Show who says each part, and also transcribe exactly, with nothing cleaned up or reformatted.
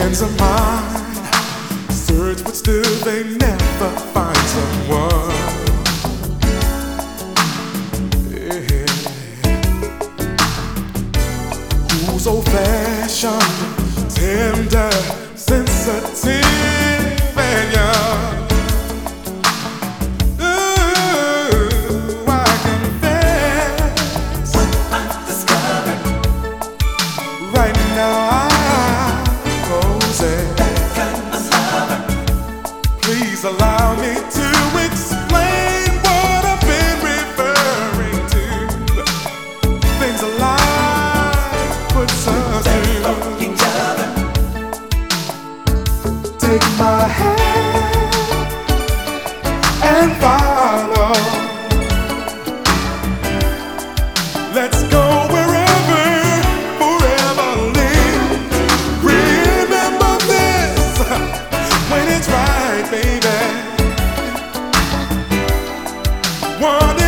Speaker 1: Friends of mine search, but still they never find someone. Yeah. Who's old-fashioned, tender, sensitive, and young. Ooh, I confess, what I'm discovering right now. Please allow me to explain what I've been referring to. Things alive puts us through. Take my hand and follow. Let's go wherever forever lives. Remember this when it's right, baby. One